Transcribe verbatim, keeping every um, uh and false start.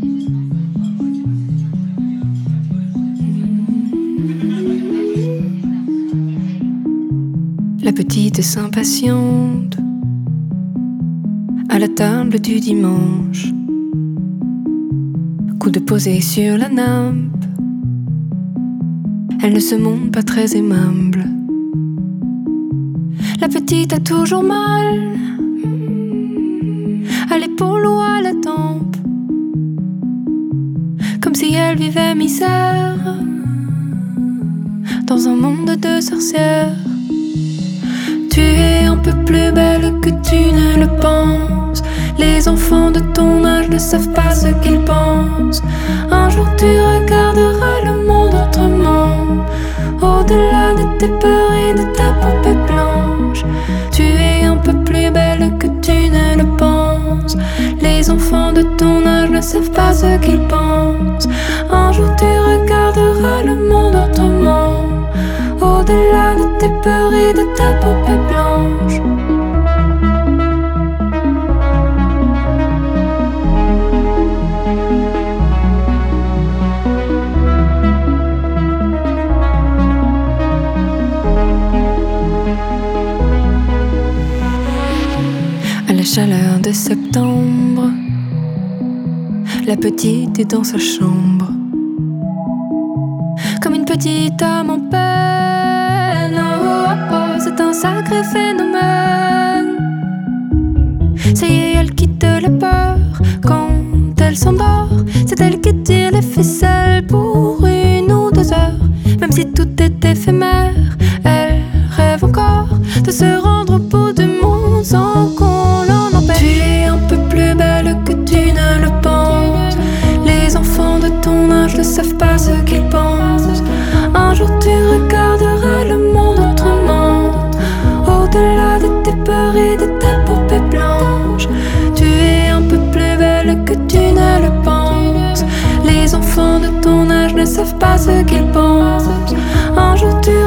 La petite s'impatiente à la table du dimanche. Coude posé sur la nappe, elle ne se montre pas très aimable. La petite a toujours mal à l'épaule ou à la tempe, comme si elle vivait misère dans un monde de sorcières. Tu es un peu plus belle que tu ne le penses. Les enfants de ton âge ne savent pas ce qu'ils pensent. Un jour tu regarderas le monde autrement, au-delà de tes peurs et de ta poupée blanche. Tu es un peu plus belle que tu ne le penses. Les enfants de ton âge ne savent pas ce qu'ils pensent. Un jour tu regarderas le monde autrement, au-delà de tes peurs et de ta poupée blanche. À la chaleur de septembre, la petite est dans sa chambre, comme une petite âme en peine. Oh, oh, oh, c'est un sacré phénomène. Ça y est, elle quitte la peur quand elle s'endort. C'est elle qui tire les ficelles pour une ou deux heures. Même si tout est éphémère, elle rêve encore de se rendre au bout du monde sans qu'on l'en empêche. Tu es un peu plus belle que tu ne le penses. Les enfants de ton âge ne savent pas ce qu'ils pensent. Un jour tu regarderas le monde autrement, au-delà de tes peurs et de ta poupée blanche. Tu es un peu plus belle que tu ne le penses. Les enfants de ton âge ne savent pas ce qu'ils pensent. Un jour tu